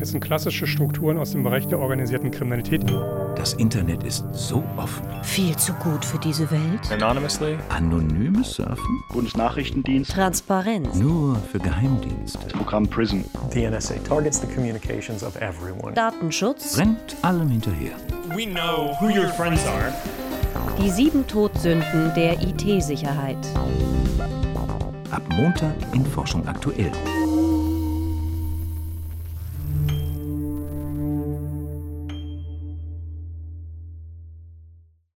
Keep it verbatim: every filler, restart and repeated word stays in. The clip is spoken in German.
Es sind klassische Strukturen aus dem Bereich der organisierten Kriminalität. Das Internet ist so offen. Viel zu gut für diese Welt. Anonymously. Anonymes Surfen? Bundesnachrichtendienst. Transparenz. Nur für Geheimdienste. Das Programm PRISM. The N S A targets the communications of everyone. Datenschutz. Rennt allem hinterher. We know who your friends are. Die sieben Todsünden der I T-Sicherheit. Ab Montag in Forschung aktuell.